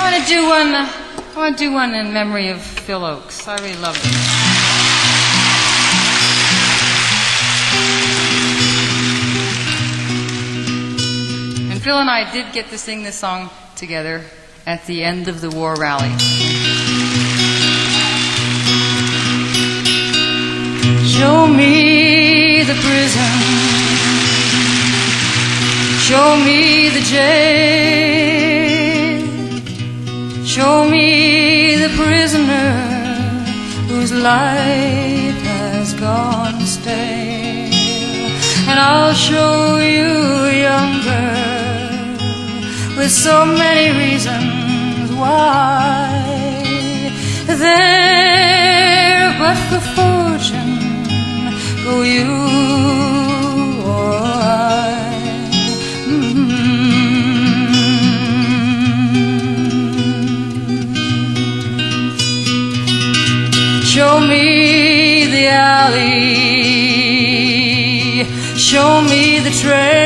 I want to do one in memory of Phil Oakes. I really loved it. And Phil and I did get to sing this song together at the end of the war rally. Show me the prison, show me the jail, show me the prisoner whose life has gone stale, and I'll show you a young girl with so many reasons why. There, but for fortune, go you or I. Show me the alley, show me the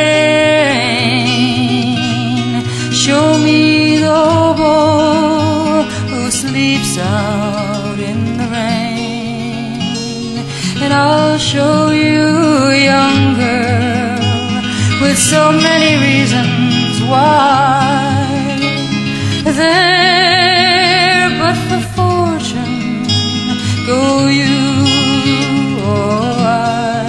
train, show me the hobo who sleeps out in the rain, and I'll show you a young girl with so many reasons why. There, but for fortune, go you or I.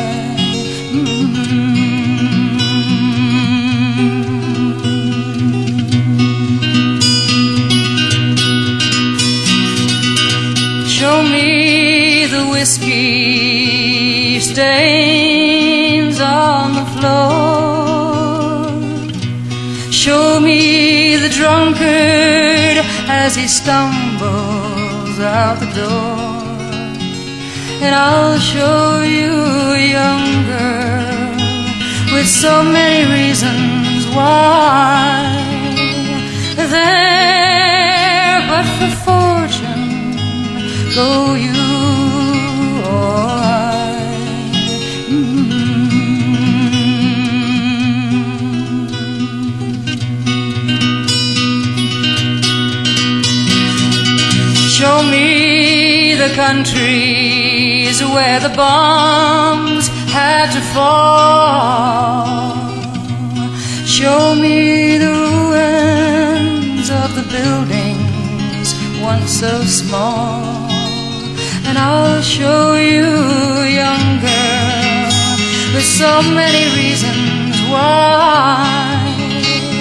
Show me the whiskey stains on the floor, show me the drunkard as he stumbles out the door, and I'll show you a young girl with so many reasons why. There, but for fortune, go you or I. Show me the countries where the bombs had to fall, show me the ruins of the buildings once so small, and I'll show you a young girl with so many reasons why.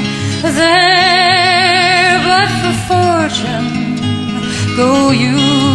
There, but for fortune, go you